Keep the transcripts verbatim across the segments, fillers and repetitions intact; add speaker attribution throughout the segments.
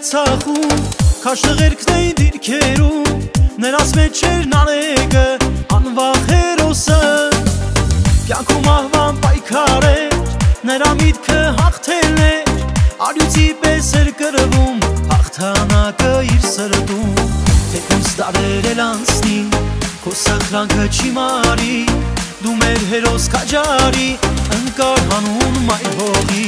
Speaker 1: Արցախում, քաշ տղերքն էին դիրքերում, նրանց մեջ էր նարեկը, անվախ հերոսը, կյանքում ահվան պայքար էր, նրա միտքը հաղթելն էր, արյուծի պես էր կրվում, հաղթանակը իր սրտում, թեկուզ դարեր էլ անցնի, քո սխրանքը չի մարի, դու մեր հերոս քաջարի, ընկար հանուն մայր հողի։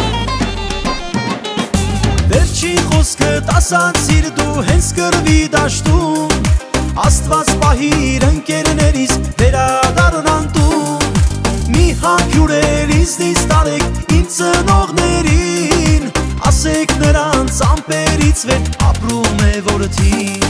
Speaker 1: Վերջի խոսքդ ասացիր դու հենց կռվի դաշտում, Աստված պահիր ընկերներիս վերադառնան տուն, մի հանքյուր էլ ինձնից տարեք իմ ծնողներին, ասեք նրանց ամպերից վեր ապրում է որդին։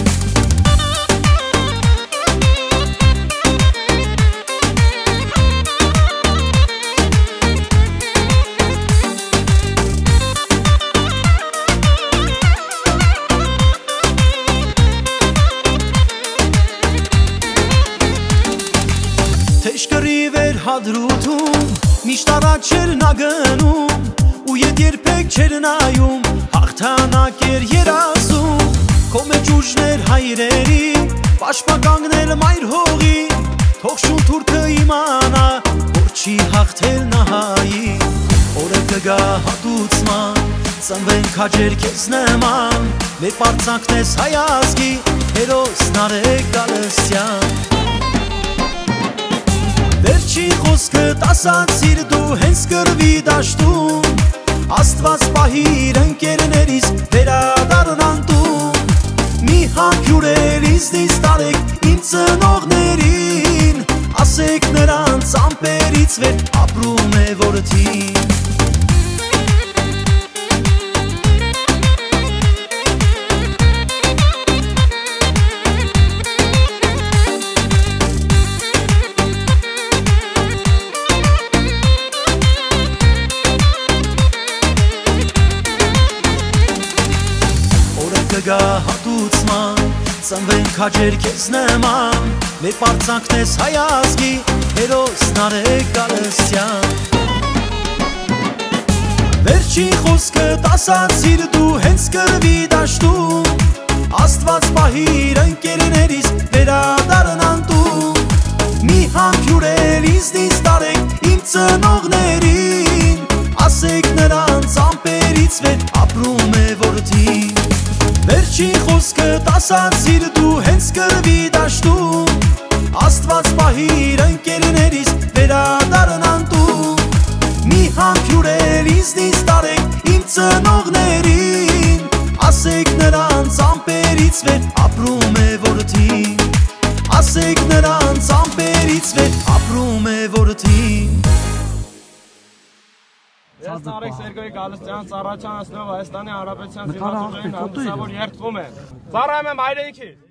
Speaker 1: Թեժ կռիվ էր հադրութում, միշտ առաջ էր նա գնում, ու ետ երբեք չէր նայում, հաղթանակ էր երազում, քո մեջ ուժն էր հայրերի, պաշտպականգնել մայր հողի, թող շուն թուրքը իմանա, որ չի հաղթել նա հայի, օրը կգա հատուցման, ծնվեն քաջեր քեզ նման, մեր պարծանքն ես հայ ազգի, հերոս Նարեկ Գալստյան։ Վերջի խոսքդ ասացիր դու հենց կռվի դաշտում, Աստված պահիր ընկերներիս վերադառնան տուն, մի հանքյուր էլ ինձնից տարեք իմ ծնողներին, ասեք նրանց ամպերից վեր ապրում է որդին։ Կգա հատուցման, ծնվեն քաջեր քեզ նման, մեր պարծանքն ես հայ ազգի, հերոս Նարեկ Գալստյան։ Վերջի խոսքդ ասացիր դու հենց կռվի դաշտում, Աստված պահիր ընկերներիս վերադառնան տուն, մի հանքյուր էլ ինձնից տարեք իմ ծնողներին, ասեք նրանց ամպերից վեր ապրում է որդին։ Վերջի խոսքդ ասացիր դու հենց կռվի դաշտում, Աստված պահիր ընկերներիս վերադառնան տուն, մի հանքյուր էլ ինձնից տարեք իմ ծնողներին, ասեք նրանց ամպերից վեր ապրում է որդին, ասեք նրանց ամպերից վեր ապրում է որդին։
Speaker 2: Ես Նարեկ Սերգեյ Գալստյան ծառայության ասնով Հայաստանի Հանրապետության զինվորների հանդիսավոր երդվում եմ։ Ծառայում եմ հայրենիքին։